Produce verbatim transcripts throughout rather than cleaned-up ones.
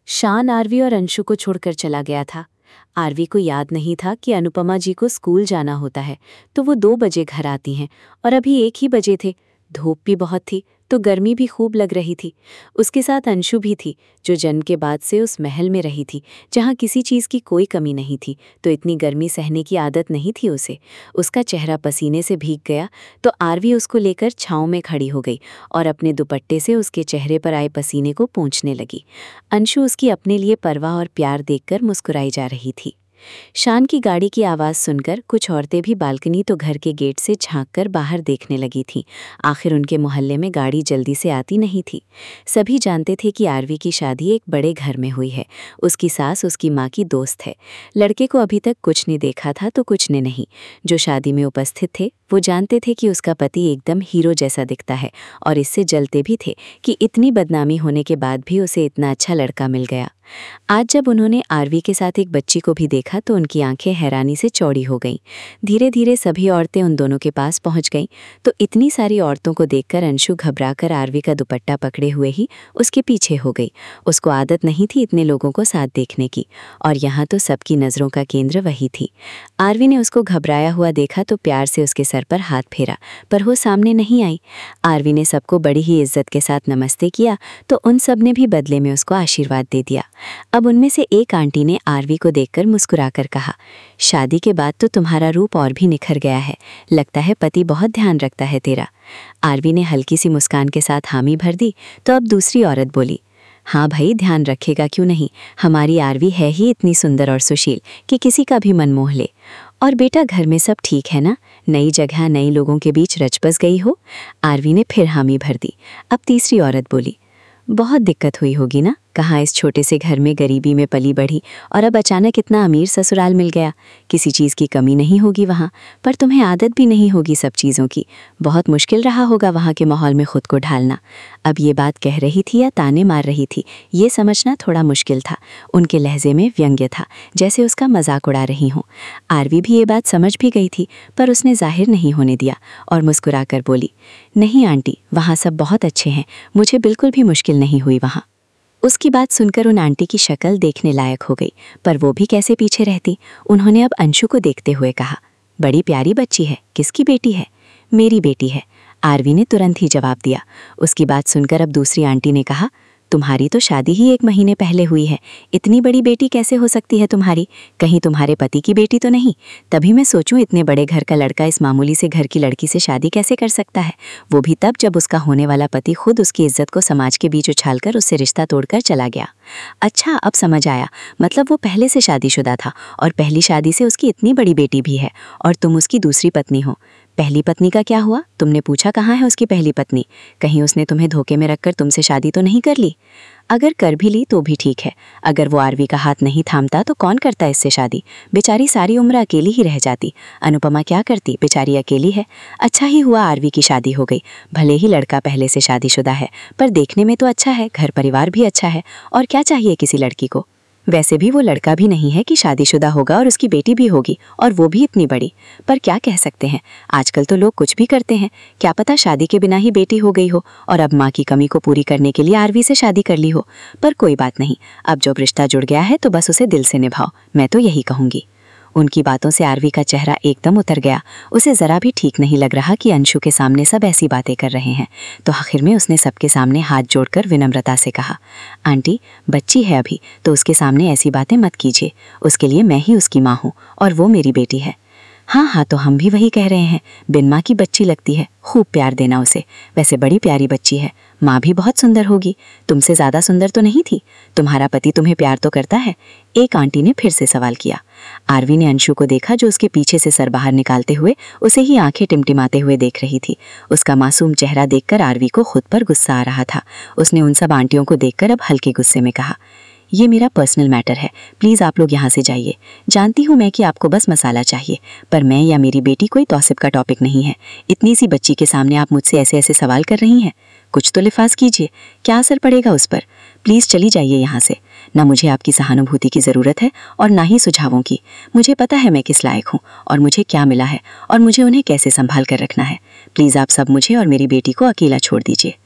शान आरवी और अंशु को छोड़कर चला गया था। आरवी को याद नहीं था कि अनुपमा जी को स्कूल जाना होता है, तो वो दो बजे घर आती हैं और अभी एक ही बजे थे। धूप भी बहुत थी तो गर्मी भी खूब लग रही थी। उसके साथ अंशु भी थी, जो जन्म के बाद से उस महल में रही थी जहाँ किसी चीज़ की कोई कमी नहीं थी, तो इतनी गर्मी सहने की आदत नहीं थी उसे। उसका चेहरा पसीने से भीग गया तो आरवी उसको लेकर छाँव में खड़ी हो गई और अपने दुपट्टे से उसके चेहरे पर आए पसीने को पोंछने लगी। अंशु उसकी अपने लिए परवाह और प्यार देखकर मुस्कुराई जा रही थी। शान की गाड़ी की आवाज़ सुनकर कुछ औरतें भी बालकनी तो घर के गेट से झांककर बाहर देखने लगी थीं। आखिर उनके मोहल्ले में गाड़ी जल्दी से आती नहीं थी। सभी जानते थे कि आरवी की शादी एक बड़े घर में हुई है। उसकी सास उसकी माँ की दोस्त है। लड़के को अभी तक कुछ ने देखा था तो कुछ ने नहीं। जो शादी में उपस्थित थे वो जानते थे कि उसका पति एकदम हीरो जैसा दिखता है और इससे जलते भी थे कि इतनी बदनामी होने के बाद भी उसे इतना अच्छा लड़का मिल गया। आज जब उन्होंने आरवी के साथ एक बच्ची को भी देखा तो उनकी आंखें हैरानी से चौड़ी हो गईं। धीरे धीरे सभी औरतें उन दोनों के पास पहुंच गईं तो इतनी सारी औरतों को देखकर अंशु घबराकर आरवी का दुपट्टा पकड़े हुए ही उसके पीछे हो गई। उसको आदत नहीं थी इतने लोगों को साथ देखने की, और यहाँ तो सबकी नज़रों का केंद्र वही थी। आरवी ने उसको घबराया हुआ देखा तो प्यार से उसके सर पर हाथ फेरा, पर वो सामने नहीं आई। आरवी ने सबको बड़ी ही इज्जत के साथ नमस्ते किया तो उन सब ने भी बदले में उसको आशीर्वाद दे दिया। अब उनमें से एक आंटी ने आरवी को देखकर मुस्कुराकर कहा, शादी के बाद तो तुम्हारा रूप और भी निखर गया है, लगता है पति बहुत ध्यान रखता है तेरा। आरवी ने हल्की सी मुस्कान के साथ हामी भर दी तो अब दूसरी औरत बोली, हाँ भाई, ध्यान रखेगा क्यों नहीं, हमारी आरवी है ही इतनी सुंदर और सुशील कि किसी का भी मन मोह ले। और बेटा, घर में सब ठीक है ना, नई जगह नई लोगों के बीच रच बस गई हो। आरवी ने फिर हामी भर दी। अब तीसरी औरत बोली, बहुत दिक्कत हुई होगी ना, कहाँ इस छोटे से घर में गरीबी में पली बढ़ी और अब अचानक इतना अमीर ससुराल मिल गया। किसी चीज़ की कमी नहीं होगी वहाँ, पर तुम्हें आदत भी नहीं होगी सब चीज़ों की। बहुत मुश्किल रहा होगा वहाँ के माहौल में खुद को ढालना। अब ये बात कह रही थी या ताने मार रही थी, ये समझना थोड़ा मुश्किल था। उनके लहजे में व्यंग्य था, जैसे उसका मजाक उड़ा रही हूँ। आरवी भी ये बात समझ भी गई थी, पर उसने जाहिर नहीं होने दिया और मुस्कुरा कर बोली, नहीं आंटी, वहाँ सब बहुत अच्छे हैं, मुझे बिल्कुल भी मुश्किल नहीं हुई वहाँ। उसकी बात सुनकर उन आंटी की शक्ल देखने लायक हो गई, पर वो भी कैसे पीछे रहती। उन्होंने अब अंशु को देखते हुए कहा, बड़ी प्यारी बच्ची है, किसकी बेटी है? मेरी बेटी है, आरवी ने तुरंत ही जवाब दिया। उसकी बात सुनकर अब दूसरी आंटी ने कहा, तुम्हारी तो शादी ही एक महीने पहले हुई है, इतनी बड़ी बेटी कैसे हो सकती है तुम्हारी? कहीं तुम्हारे पति की बेटी तो नहीं? तभी मैं सोचूं इतने बड़े घर का लड़का इस मामूली से घर की लड़की से शादी कैसे कर सकता है, वो भी तब जब उसका होने वाला पति खुद उसकी इज्जत को समाज के बीच उछालकर उससे रिश्ता तोड़कर चला गया। अच्छा, अब समझ आया, मतलब वो पहले से शादीशुदा था और पहली शादी से उसकी इतनी बड़ी बेटी भी है और तुम उसकी दूसरी पत्नी हो। पहली पत्नी का क्या हुआ? तुमने पूछा कहाँ है उसकी पहली पत्नी? कहीं उसने तुम्हें धोखे में रखकर तुमसे शादी तो नहीं कर ली? अगर कर भी ली तो भी ठीक है, अगर वो आरवी का हाथ नहीं थामता तो कौन करता इससे शादी? बेचारी सारी उम्र अकेली ही रह जाती। अनुपमा क्या करती, बेचारी अकेली है। अच्छा ही हुआ आरवी की शादी हो गई। भले ही लड़का पहले से शादीशुदा है, पर देखने में तो अच्छा है, घर परिवार भी अच्छा है, और क्या चाहिए किसी लड़की को? वैसे भी वो लड़का भी नहीं है कि शादीशुदा होगा और उसकी बेटी भी होगी, और वो भी इतनी बड़ी। पर क्या कह सकते हैं, आजकल तो लोग कुछ भी करते हैं। क्या पता शादी के बिना ही बेटी हो गई हो और अब माँ की कमी को पूरी करने के लिए आरवी से शादी कर ली हो। पर कोई बात नहीं, अब जब रिश्ता जुड़ गया है तो बस उसे दिल से निभाओ, मैं तो यही कहूँगी। उनकी बातों से आरवी का चेहरा एकदम उतर गया। उसे ज़रा भी ठीक नहीं लग रहा कि अंशु के सामने सब ऐसी बातें कर रहे हैं। तो आखिर में उसने सबके सामने हाथ जोड़कर विनम्रता से कहा, आंटी, बच्ची है अभी, तो उसके सामने ऐसी बातें मत कीजिए। उसके लिए मैं ही उसकी माँ हूँ और वो मेरी बेटी है। हाँ हाँ, तो हम भी वही कह रहे हैं, बिन माँ की बच्ची लगती है, खूब प्यार देना उसे। वैसे बड़ी प्यारी बच्ची है, माँ भी बहुत सुंदर होगी, तुमसे ज़्यादा सुंदर तो नहीं थी। तुम्हारा पति तुम्हें प्यार तो करता है? एक आंटी ने फिर से सवाल किया। आरवी ने अंशु को देखा, जो उसके पीछे से सर बाहर निकालते हुए उसे ही आंखें टिमटिमाते हुए देख रही थी। उसका मासूम चेहरा देखकर आरवी को खुद पर गुस्सा आ रहा था। उसने उन सब आंटियों को देखकर अब हल्के गुस्से में कहा, ये मेरा पर्सनल मैटर है, प्लीज़ आप लोग यहाँ से जाइए। जानती हूँ मैं कि आपको बस मसाला चाहिए, पर मैं या मेरी बेटी कोई तौसिफ का टॉपिक नहीं है। इतनी सी बच्ची के सामने आप मुझसे ऐसे ऐसे सवाल कर रही हैं, कुछ तो लिफाज कीजिए, क्या असर पड़ेगा उस पर? प्लीज़ चली जाइए यहाँ से। ना मुझे आपकी सहानुभूति की ज़रूरत है और ना ही सुझावों की। मुझे पता है मैं किस लायक हूँ और मुझे क्या मिला है और मुझे उन्हें कैसे संभाल कर रखना है। प्लीज़ आप सब मुझे और मेरी बेटी को अकेला छोड़ दीजिए।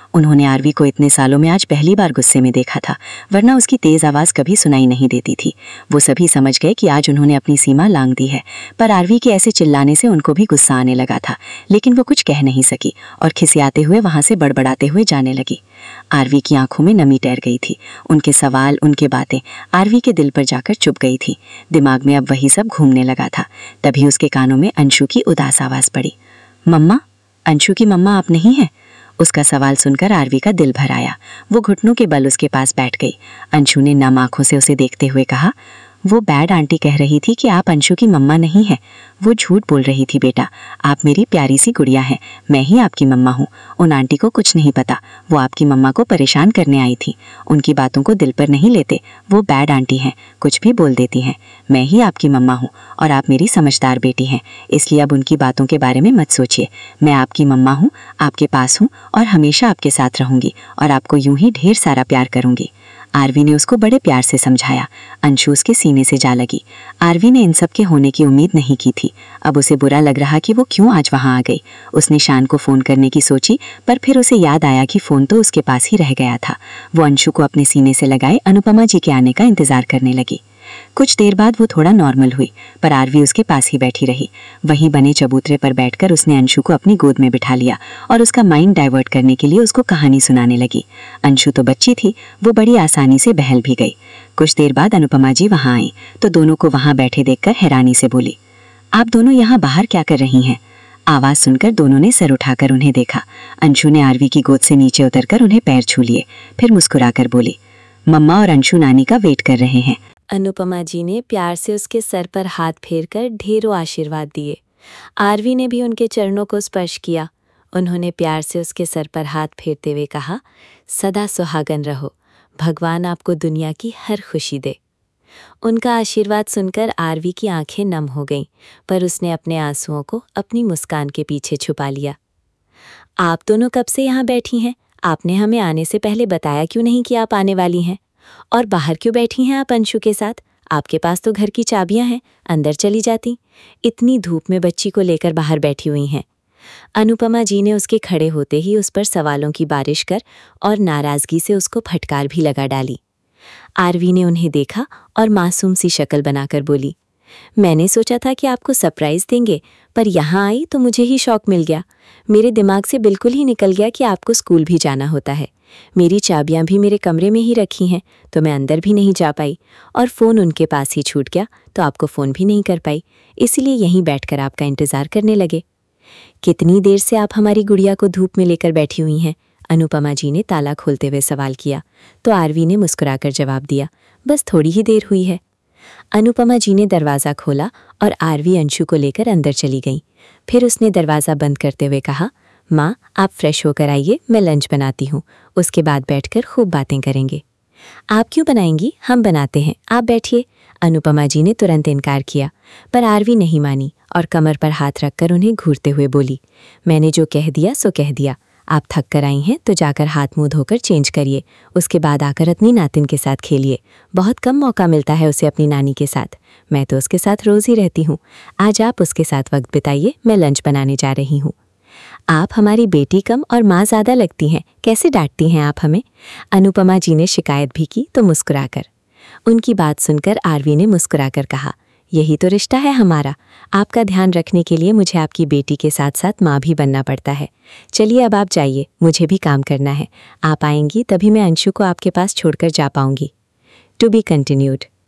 उन्होंने आरवी को इतने सालों में आज पहली बार गुस्से में देखा था, वरना उसकी तेज आवाज़ कभी सुनाई नहीं देती थी। वो सभी समझ गए कि आज उन्होंने अपनी सीमा लांघ दी है, पर आरवी के ऐसे चिल्लाने से उनको भी गुस्सा आने लगा था, लेकिन वो कुछ कह नहीं सकी और खिसियाते हुए वहाँ से बड़बड़ाते हुए जाने लगी। आरवी की आंखों में नमी तैर गई थी। उनके सवाल, उनके बातें आरवी के दिल पर जाकर चुभ गई थी। दिमाग में अब वही सब घूमने लगा था। तभी उसके कानों में अंशु की उदास आवाज़ पड़ी। मम्मा, अंशु की मम्मा आप नहीं हैं? उसका सवाल सुनकर आरवी का दिल भर आया। वो घुटनों के बल उसके पास बैठ गई। अंशु ने नम आंखों से उसे देखते हुए कहा, वो बैड आंटी कह रही थी कि आप अंशु की मम्मा नहीं हैं। वो झूठ बोल रही थी बेटा, आप मेरी प्यारी सी गुड़िया हैं, मैं ही आपकी मम्मा हूँ। उन आंटी को कुछ नहीं पता, वो आपकी मम्मा को परेशान करने आई थी। उनकी बातों को दिल पर नहीं लेते, वो बैड आंटी हैं, कुछ भी बोल देती हैं। मैं ही आपकी मम्मा हूँ और आप मेरी समझदार बेटी हैं, इसलिए अब उनकी बातों के बारे में मत सोचिए। मैं आपकी मम्मा हूँ, आपके पास हूँ और हमेशा आपके साथ रहूँगी और आपको यूं ही ढेर सारा प्यार करूँगी। आरवी ने उसको बड़े प्यार से समझाया। अंशु उसके सीने से जा लगी। आरवी ने इन सब के होने की उम्मीद नहीं की थी। अब उसे बुरा लग रहा कि वो क्यों आज वहाँ आ गई। उसने शान को फ़ोन करने की सोची, पर फिर उसे याद आया कि फ़ोन तो उसके पास ही रह गया था। वो अंशु को अपने सीने से लगाए अनुपमा जी के आने का इंतज़ार करने लगी। कुछ देर बाद वो थोड़ा नॉर्मल हुई, पर आरवी उसके पास ही बैठी रही। वहीं बने चबूतरे पर बैठकर उसने अंशु को अपनी गोद में बिठा लिया और उसका माइंड डाइवर्ट करने के लिए उसको कहानी सुनाने लगी। अंशु तो बच्ची थी, वो बड़ी आसानी से बहल भी गई। कुछ देर बाद अनुपमा जी वहाँ आई तो दोनों को वहाँ बैठे देखकर हैरानी से बोली, आप दोनों यहाँ बाहर क्या कर रही हैं? आवाज़ सुनकर दोनों ने सर उठाकर उन्हें देखा। अंशु ने आरवी की गोद से नीचे उतरकर उन्हें पैर छू लिए, फिर मुस्कुराकर बोली, मम्मा और अंशु नानी का वेट कर रहे हैं। अनुपमा जी ने प्यार से उसके सर पर हाथ फेरकर ढेरों आशीर्वाद दिए। आरवी ने भी उनके चरणों को स्पर्श किया। उन्होंने प्यार से उसके सर पर हाथ फेरते हुए कहा, सदा सुहागन रहो, भगवान आपको दुनिया की हर खुशी दे। उनका आशीर्वाद सुनकर आरवी की आंखें नम हो गईं, पर उसने अपने आंसुओं को अपनी मुस्कान के पीछे छुपा लिया। आप दोनों कब से यहाँ बैठी हैं? आपने हमें आने से पहले बताया क्यों नहीं कि आप आने वाली हैं? और बाहर क्यों बैठी हैं आप अंशु के साथ? आपके पास तो घर की चाबियां हैं, अंदर चली जाती। इतनी धूप में बच्ची को लेकर बाहर बैठी हुई हैं। अनुपमा जी ने उसके खड़े होते ही उस पर सवालों की बारिश कर और नाराजगी से उसको फटकार भी लगा डाली। आरवी ने उन्हें देखा और मासूम सी शक्ल बनाकर बोली, मैंने सोचा था कि आपको सरप्राइज देंगे, पर यहाँ आई तो मुझे ही शौक मिल गया। मेरे दिमाग से बिल्कुल ही निकल गया कि आपको स्कूल भी जाना होता है। मेरी चाबियां भी मेरे कमरे में ही रखी हैं, तो मैं अंदर भी नहीं जा पाई और फ़ोन उनके पास ही छूट गया, तो आपको फ़ोन भी नहीं कर पाई, इसलिए यहीं बैठकर आपका इंतज़ार करने लगे। कितनी देर से आप हमारी गुड़िया को धूप में लेकर बैठी हुई हैं? अनुपमा जी ने ताला खोलते हुए सवाल किया, तो आरवी ने मुस्कुराकर जवाब दिया, बस थोड़ी ही देर हुई है। अनुपमा जी ने दरवाज़ा खोला और आरवी अंशु को लेकर अंदर चली गई। फिर उसने दरवाज़ा बंद करते हुए कहा, माँ आप फ्रेश होकर आइए, मैं लंच बनाती हूँ, उसके बाद बैठकर खूब बातें करेंगे। आप क्यों बनाएंगी, हम बनाते हैं, आप बैठिए। अनुपमा जी ने तुरंत इनकार किया, पर आरवी नहीं मानी और कमर पर हाथ रखकर उन्हें घूरते हुए बोली, मैंने जो कह दिया सो कह दिया। आप थक कर आई हैं तो जाकर हाथ मुंह धोकर चेंज करिए, उसके बाद आकर अपनी नातिन के साथ खेलिए। बहुत कम मौका मिलता है उसे अपनी नानी के साथ, मैं तो उसके साथ रोज़ ही रहती हूँ। आज आप उसके साथ वक्त बिताइए, मैं लंच बनाने जा रही हूँ। आप हमारी बेटी कम और माँ ज़्यादा लगती हैं, कैसे डांटती हैं आप हमें? अनुपमा जी ने शिकायत भी की तो मुस्कुराकर। उनकी बात सुनकर आरवी ने मुस्कुराकर कहा, यही तो रिश्ता है हमारा। आपका ध्यान रखने के लिए मुझे आपकी बेटी के साथ साथ माँ भी बनना पड़ता है। चलिए अब आप जाइए, मुझे भी काम करना है। आप आएंगी तभी मैं अंशु को आपके पास छोड़कर जा पाऊंगी। To be continued.